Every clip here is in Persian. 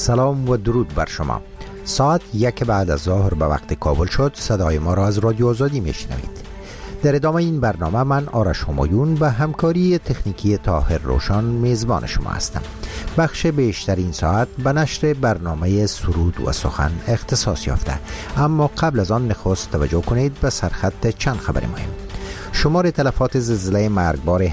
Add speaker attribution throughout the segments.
Speaker 1: سلام و درود بر شما. ساعت 1 بعد از ظهر به وقت کابل شد. صدای ما را از رادیو آزادی میشنوید. در ادامه این برنامه من آرش همایون به همکاری تکنیکی طاهر روشان میزبان شما هستم. بخش بیشتر این ساعت به نشر برنامه سرود و سخن اختصاص یافته، اما قبل از آن نخست توجه کنید به سرخط چند خبر مهم. شمار تلفات زلزله مرگبار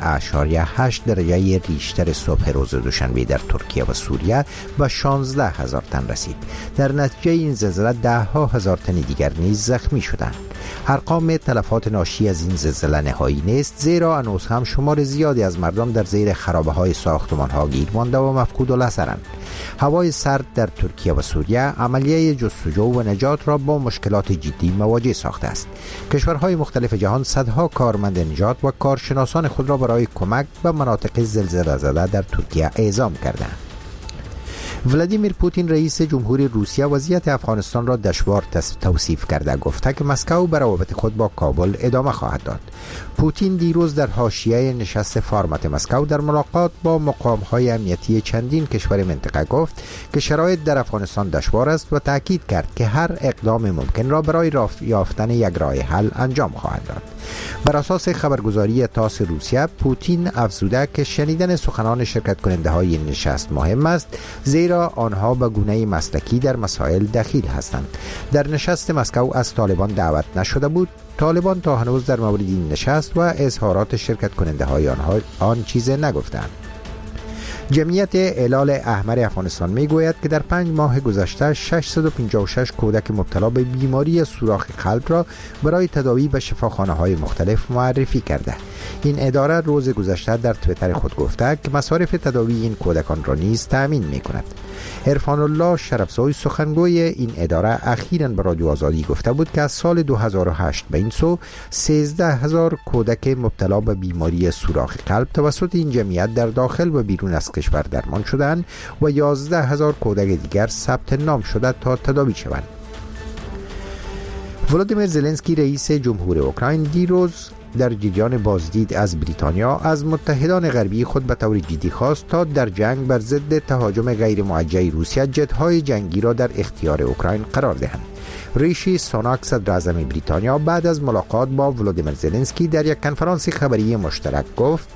Speaker 1: 7.8 درجه ریشتر صبح روز دوشنبه در ترکیه و سوریه به 16,000 تن رسید. در نتیجه این زلزله 10,000 تن دیگر نیز زخمی شدند. ارقام تلفات ناشی از این زلزله نهایی نیست، زیرا هنوز هم شمار زیادی از مردم در زیر خرابه‌های ساختمان‌ها گیر مانده و مفقود الاثرند. هوای سرد در ترکیه و سوریه عملیه جستجو و نجات را با مشکلات جدی مواجه ساخته است. کشورهای مختلف جهان صدها کارمند نجات و کارشناسان خود را برای کمک به مناطق زلزله زده در ترکیه اعزام کردند. ولادیمیر پوتین رئیس جمهوری روسیه وضعیت افغانستان را دشوار توصیف کرده، گفته که مسکو به روابط خود با کابل ادامه خواهد داد. پوتین دیروز در حاشیه نشست فرمت مسکو در ملاقات با مقام‌های امنیتی چندین کشور منطقه گفت که شرایط در افغانستان دشوار است و تاکید کرد که هر اقدام ممکن را برای یافتن یک راه حل انجام خواهد داد. بر اساس خبرگزاری تاس روسیه، پوتین افزوده که شنیدن سخنان شرکت کننده های این نشست مهم است، زیرا آنها به گونه مسلکی در مسائل دخیل هستند. در نشست مسکو از طالبان دعوت نشده بود. طالبان تا هنوز در مورد این نشست و اظهارات شرکت کننده های آن چیز نگفتند. جمعیت هلال احمر افغانستان می گوید که در 5 ماه گذشته 656 کودک مبتلا به بیماری سوراخ قلب را برای تداوی به شفاخانه‌های مختلف معرفی کرده. این اداره روز گذشته در توییتر خود گفته که مصارف تداوی این کودکان را نیز تأمین می کند. عرفان الله شرفزای سخنگوی این اداره اخیراً به رادیو آزادی گفته بود که از سال 2008 به این سو 13,000 کودک مبتلا به بیماری سوراخ قلب توسط این جمعیت در داخل و بیرون از کشور درمان شدند و 11,000 کودک دیگر ثبت نام شده تا تداوی شوند. ولادیمیر زلنسکی رئیس جمهور اوکراین دیروز در جریان بازدید از بریتانیا از متحدان غربی خود به طور جدی خواست تا در جنگ بر ضد تهاجم غیر موجه روسیه جت‌های جنگی را در اختیار اوکراین قرار دهند. ریشی سوناک صدر اعظم بریتانیا بعد از ملاقات با ولادیمیر زلنسکی در یک کنفرانس خبری مشترک گفت: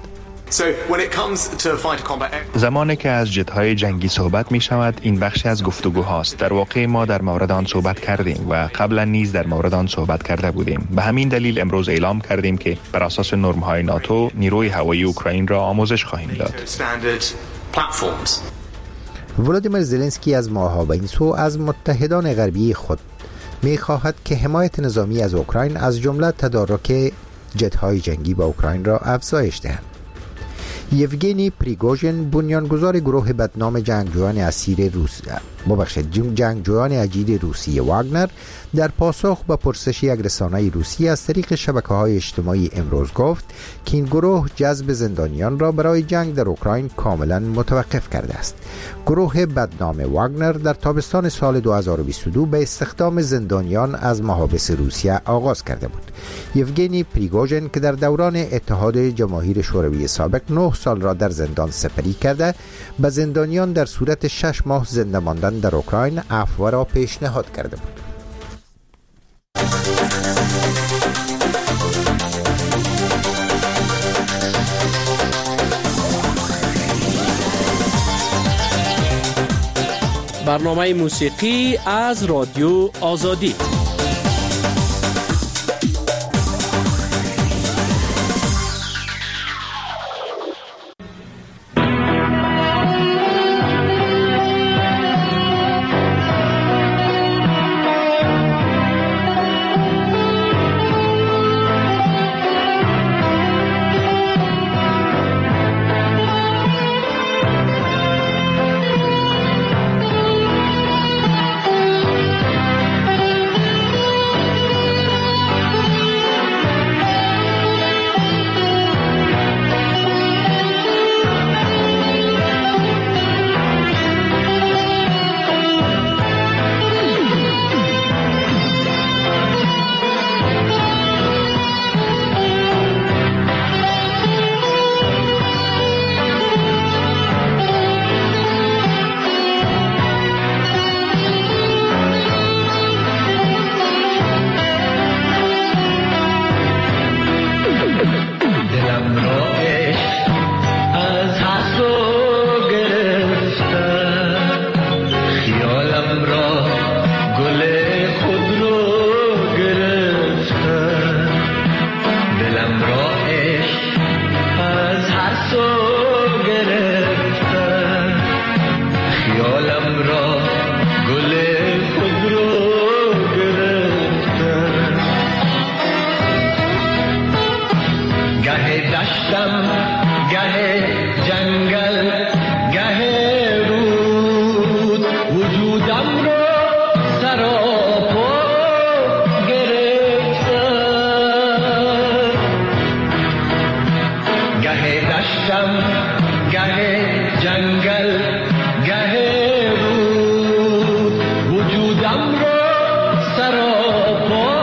Speaker 2: زمانی که از جت‌های جنگی صحبت می شود، این بخشی از گفتگو هاست. در واقع ما در مورد آن صحبت کردیم و قبلا نیز در مورد آن صحبت کرده بودیم. به همین دلیل امروز اعلام کردیم که بر اساس نرم‌های ناتو نیروی هوایی اوکراین را آموزش خواهیم داد.
Speaker 1: ولادیمیر زلنسکی از ماه‌ها به این سو از متحدان غربی خود می خواهد که حمایت نظامی از اوکراین از جمله تدارک جت‌های جنگی با اوکراین را افزایش دهند. یوگنی پریگوژن، بنیانگذار گروه بدنام جنگجویان اجیر روسی واگنر، در پاسخ به پرسش یک رسانه روسی از طریق شبکه‌های اجتماعی امروز گفت که این گروه جذب زندانیان را برای جنگ در اوکراین کاملا متوقف کرده است. گروه بدنام واگنر در تابستان سال 2022 به استخدام زندانیان از محابس روسیه آغاز کرده بود. یوگنی پریگوژن که در دوران اتحاد جماهیر شوروی سابق 9 سال را در زندان سپری کرده، به زندانیان در صورت 6 ماه زنده ماندن در اوکراین عفو را پیشنهاد کرده بود.
Speaker 3: برنامه موسیقی از رادیو آزادی.
Speaker 4: دشتم گه جنگل گه رود وجودم رو سراپا گرفتن گه دشتم گه جنگل گه رود وجودم رو سراپا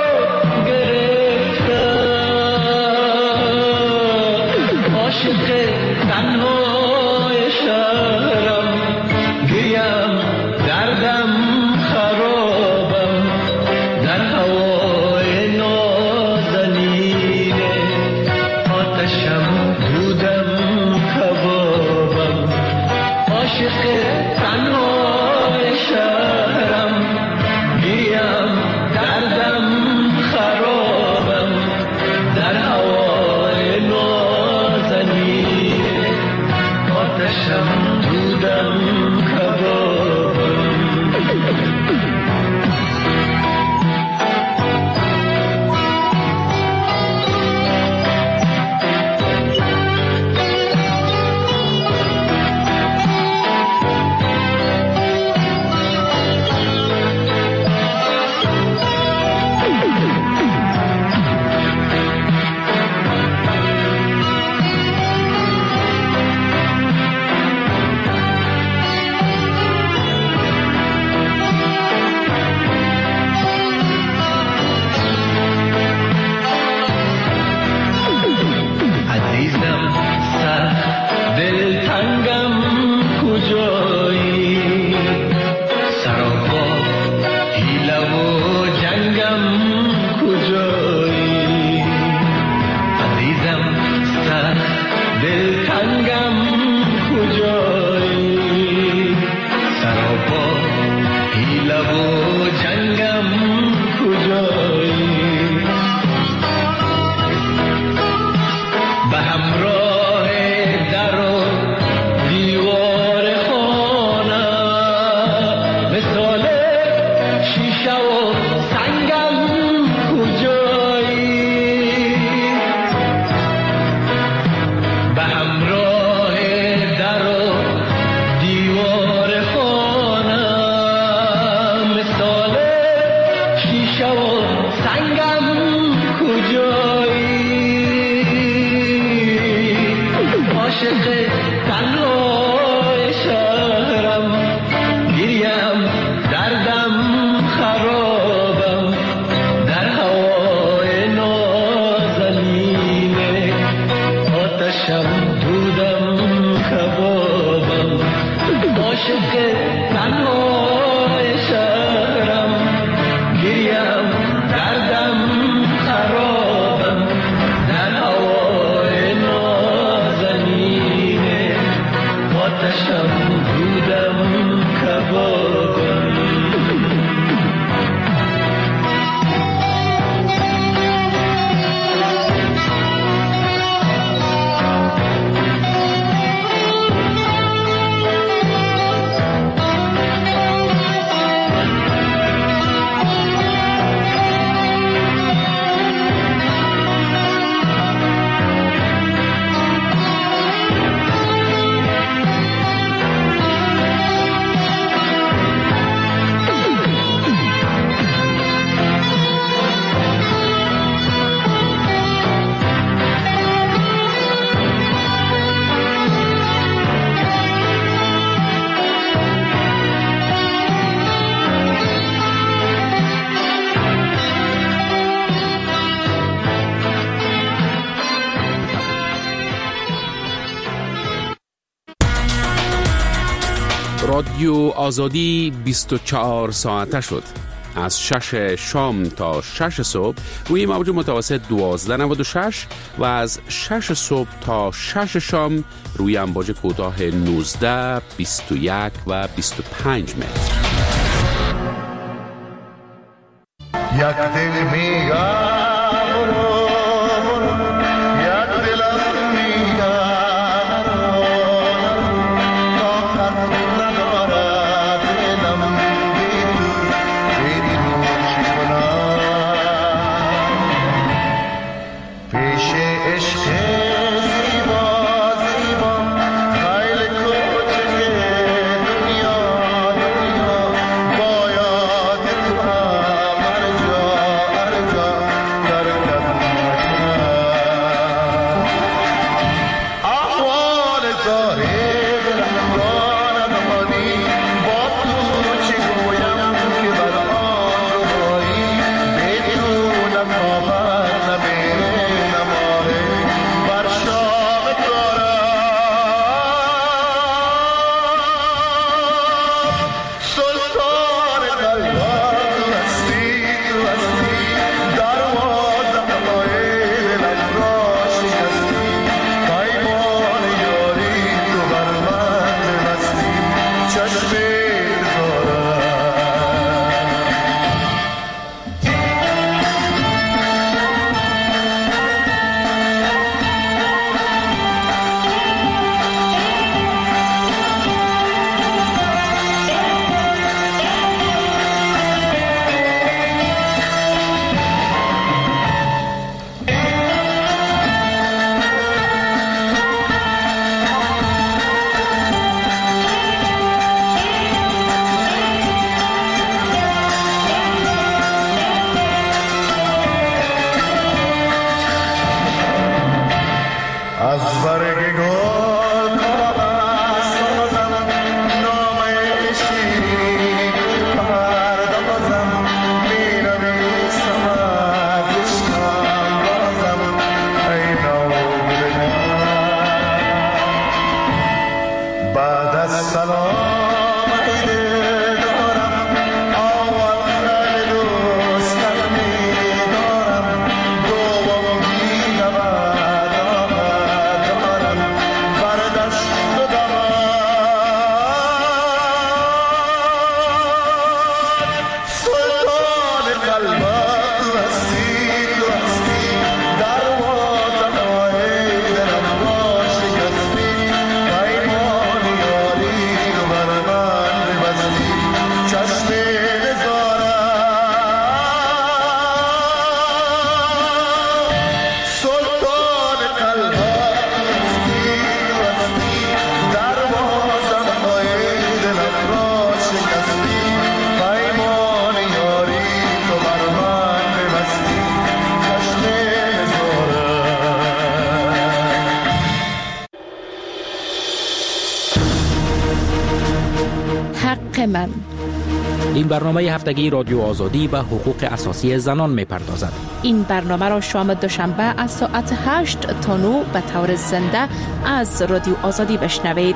Speaker 4: عاشق تنهای شهرم گیم دردم خرابم در هوای نازنینه آتشم دودم کبابم عاشق تنهای شهرم گیم دردم خرابم در هوای آتشم دودم کبابم
Speaker 3: رادیو آزادی 24 ساعته شد. از 6 شام تا 6 صبح روی موج متوسط 1296 و از 6 صبح تا 6 شام روی امواج کوتاه 19، 21 و 25 متر.
Speaker 5: یک دل میگم پیش عشق از برگ گل سازم نامه شیرین پردازم می‌نویسم از عشقم بازم ای نامه بعد از سلام
Speaker 6: من.
Speaker 7: این برنامه هفتگی رادیو آزادی به حقوق اساسی زنان می‌پردازد.
Speaker 6: این برنامه را شام دوشنبه از ساعت 8 تا 9 به طور زنده از رادیو آزادی بشنوید.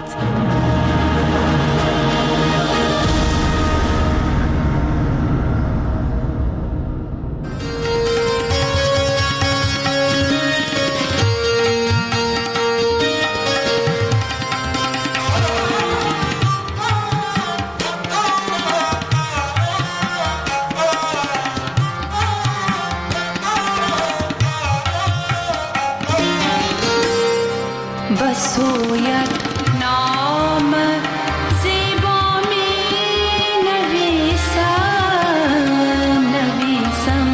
Speaker 8: بسویت نام زیبا می نویسم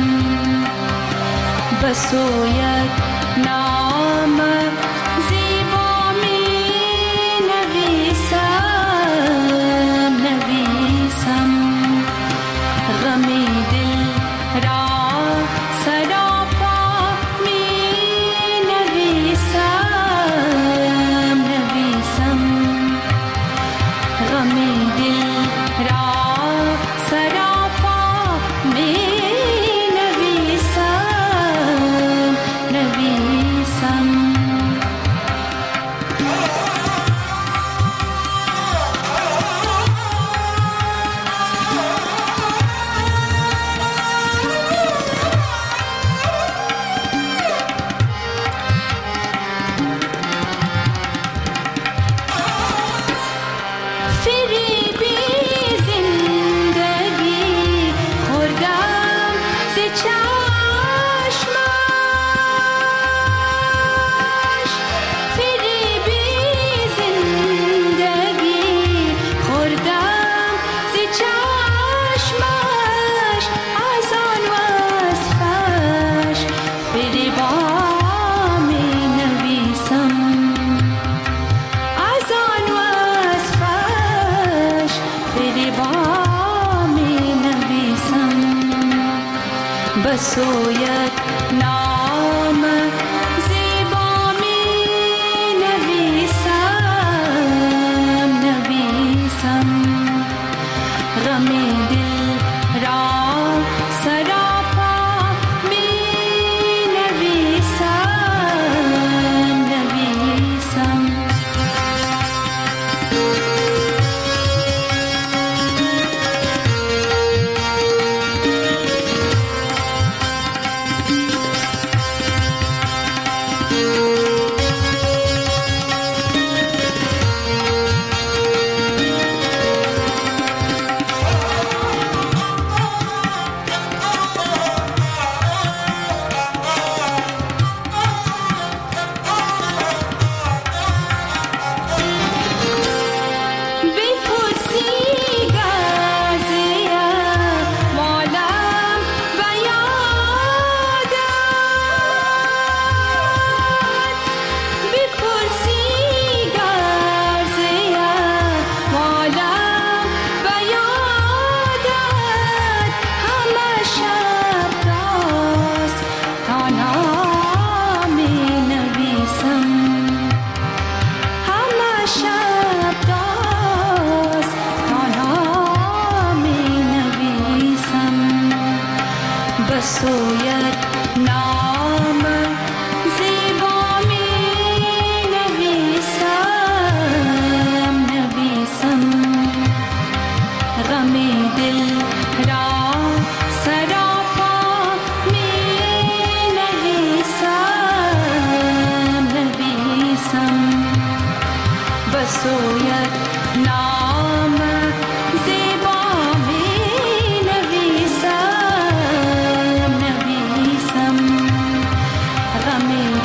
Speaker 8: بسویت نام زیبا می نویسم غمی دل را سراپا می نویسم غمی دل را سراپا می نویسم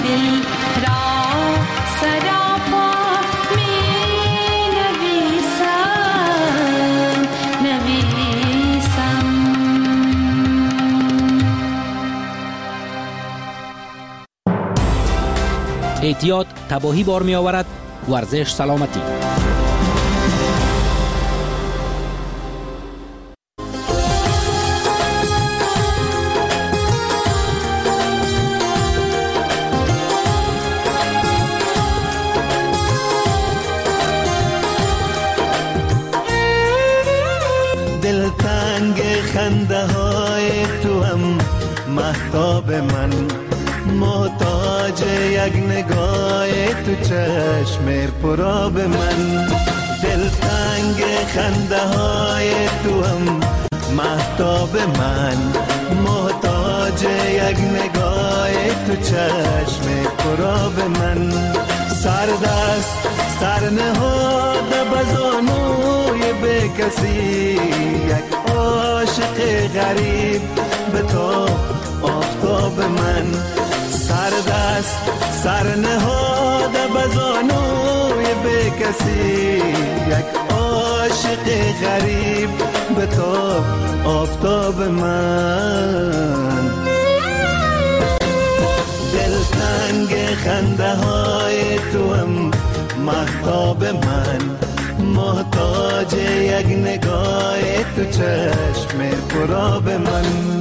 Speaker 8: دل را سراپا می نویسم
Speaker 7: اعتیاد تباهی بار می آورد. ورزش سلامتی.
Speaker 5: دلتنگ خنده های تو هم مهتاب من، محتاج یک نگاه تو چشم پراب من. دلتنگ خنده های تو هم مهتاب من، محتاج یک نگاه تو چشم پراب من. سردست سرنهاده بزانوی به کسی، یک عاشق غریب به تو آفتاب من. سردست سرنهاده بزانوی به کسی، یک عاشق غریب به تو آفتاب من. دلتنگ خنده های تو هم مهتاب من، محتاج یک نگاه تو چشم پراب من.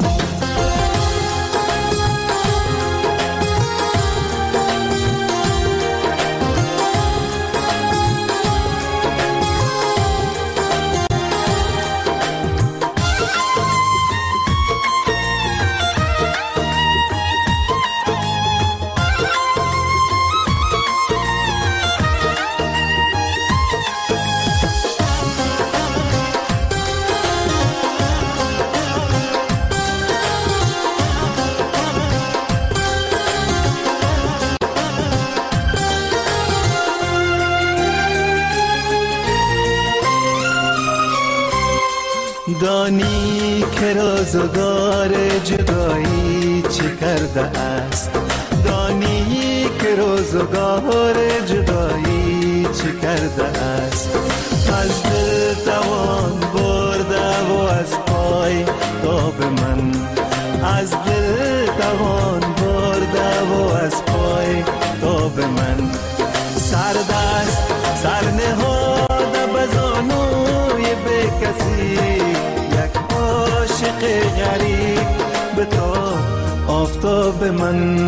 Speaker 5: دانی که روزگار جدایی چه کرده است، دانی که روزگار جدایی چه کرده است. از دل توان برده و از پای تاب من، از دل توان برده و از پای تاب من. سردست سرنهاده بزانوی به کسی، عاشق غریب به تو آفتاب من.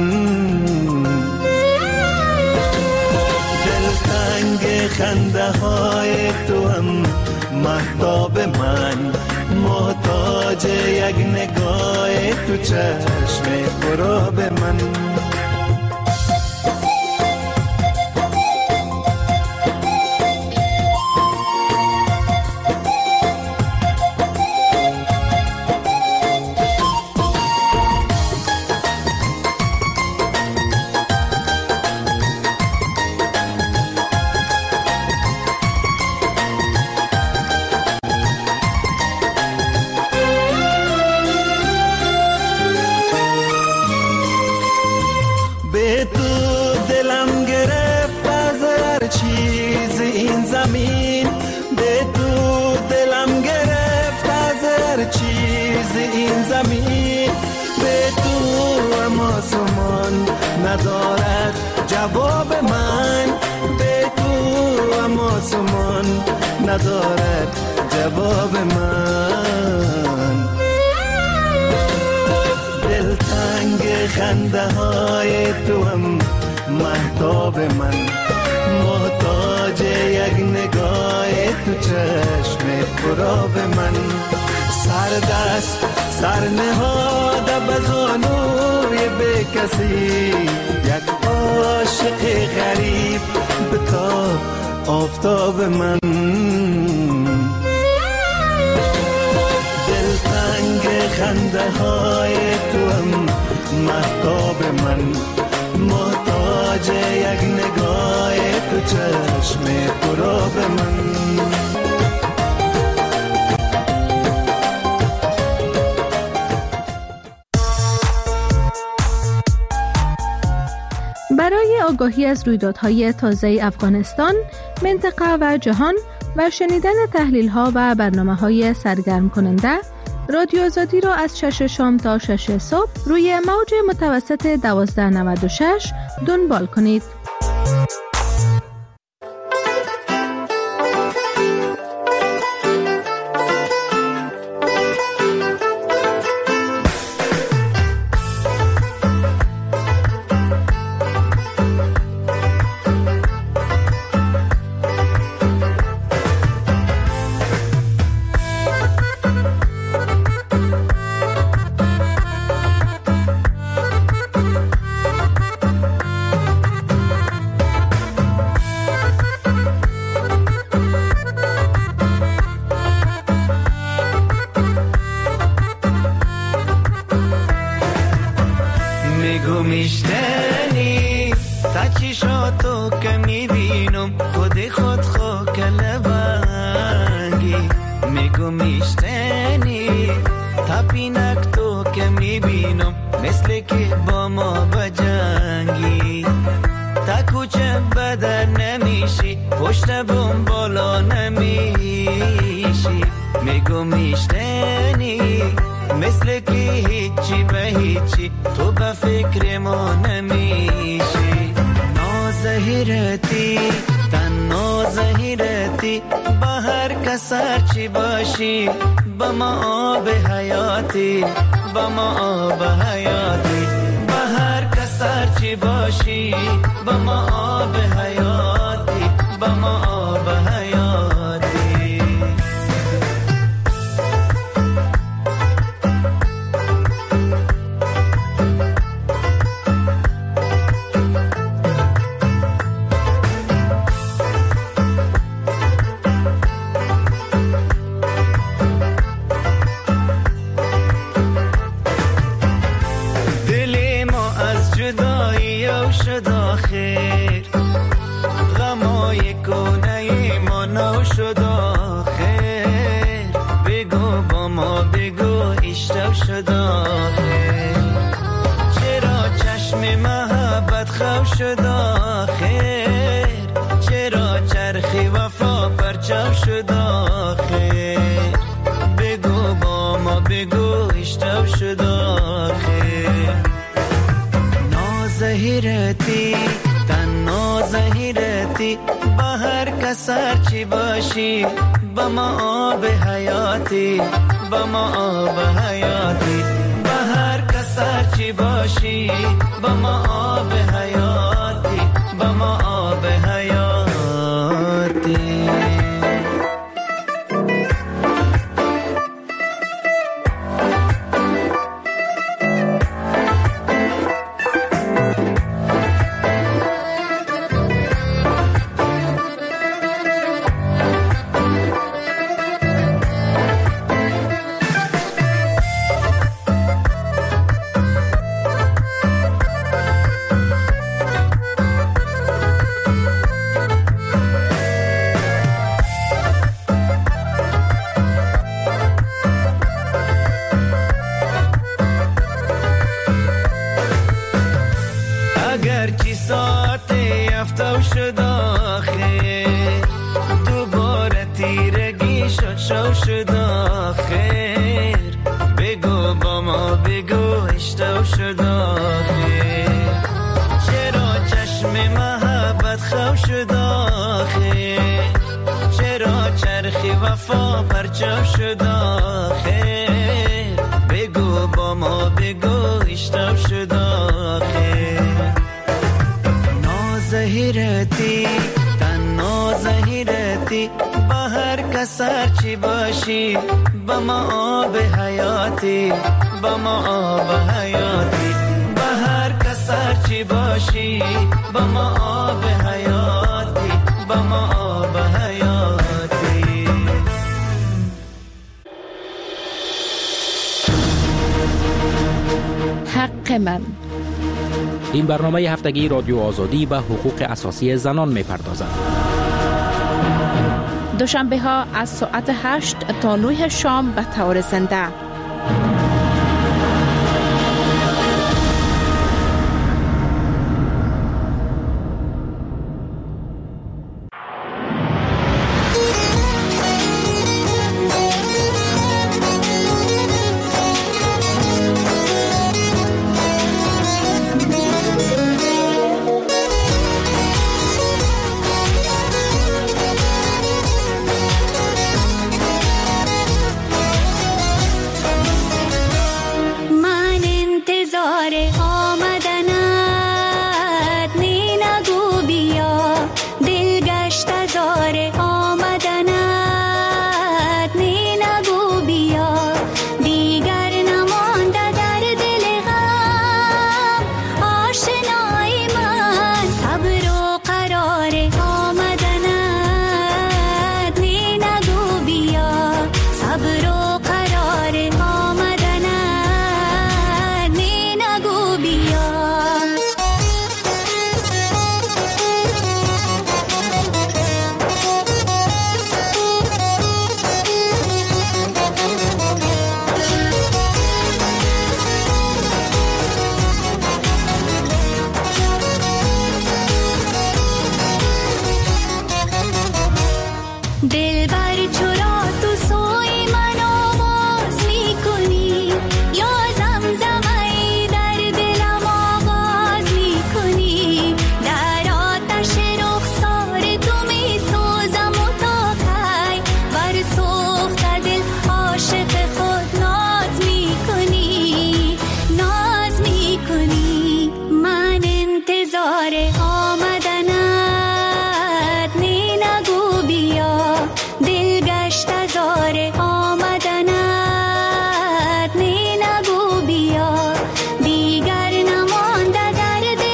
Speaker 5: دلتنگ خنده های تو هم مهتاب من، محتاج یک نگاه تو چشم پراب من. ندارد جواب من، بگو اما سمان ندارد جواب من. دلتنگ خنده های تو هم مهتاب من، محتاج یک نگاه تو چشم پراب من. سردست سرنهاده بزانوی به کسی، یک عاشق غریب به تو آفتاب من. دلتنگ خنده های تو هم مهتاب من، محتاج یک نگاه تو چشم پراب من.
Speaker 6: برای آگاهی از رویدادهای تازه افغانستان، منطقه و جهان و شنیدن تحلیل‌ها و برنامه‌های سرگرم کننده، رادیو آزادی را از 6 شام تا 6 صبح روی موج متوسط 1296 دنبال کنید.
Speaker 5: میشتنی تا چشاتو که میبینم خود خاک لبنگی میگو میشتنی تا پینک تو که میبینم مثل که با ما بجنگی تا کوچه بدر نمیشی پشت بوم بالا نمیشی میگو میشتنی مثل که هیچی به هیچی تو به فکر ما نمیشی نازهیرتی تن نازهیرتی با هر کس هرچی باشی با ما آب حیاتی با ما آب حیاتی با هر کس هرچی باشی با ما آب حیاتی با ما آب حیاتی. سرچی باشی با ما آب حیاتی با ما آب حیاتی با هر کس هرچی باشی با ما آب حیاتی با ما آب حیاتی. سرچی باشی با ما آب حیاتی با ما آب حیاتی با هر کس هرچی باشی با ما آب حیاتی با ما آب حیاتی.
Speaker 6: حق من.
Speaker 7: این برنامه هفتگی رادیو آزادی به حقوق اساسی زنان می‌پردازد.
Speaker 6: دوشنبه ها از ساعت 8 تا 9 شام به طور زنده.